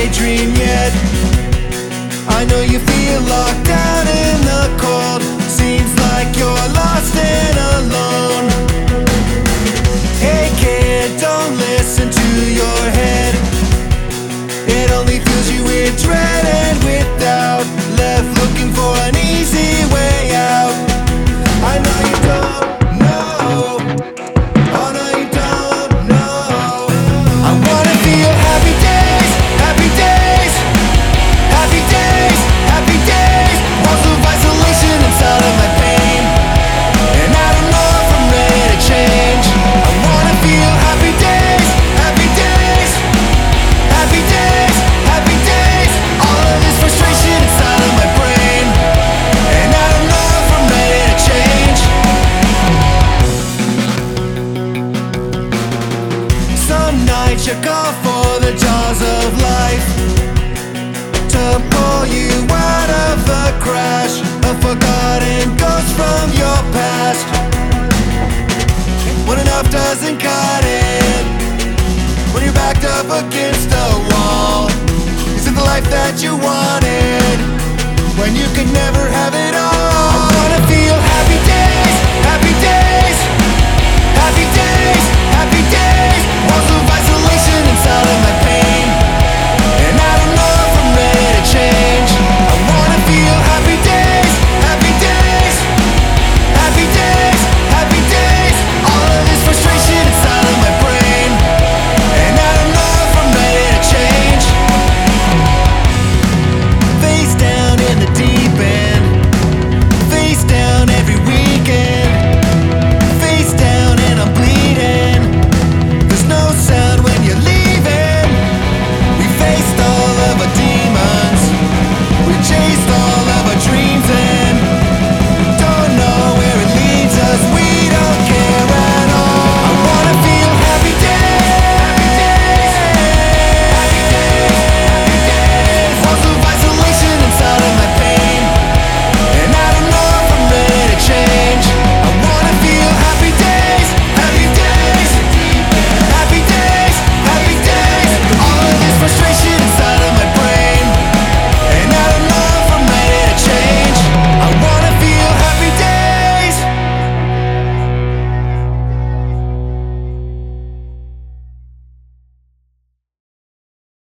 daydream yet. I know you feel locked down in the cold. Seems like you're lost and alone. Hey kid, don't listen to your head. It only fills you with dread and with doubt. Left looking for an easy way out. I know you don't know. Oh no, you don't know. I wanna feel happy days, happy days, happy days, happy days. Walls of isolation inside of my pain, and I don't know if I'm ready to change. I wanna feel happy days, happy days, happy days, happy days. All of this frustration inside of my brain, and I don't know if I'm ready to change. Some nights you call for the jaws of life to pull you out of the crash. A forgotten ghost from your past. When enough doesn't cut it, when you're backed up against a wall.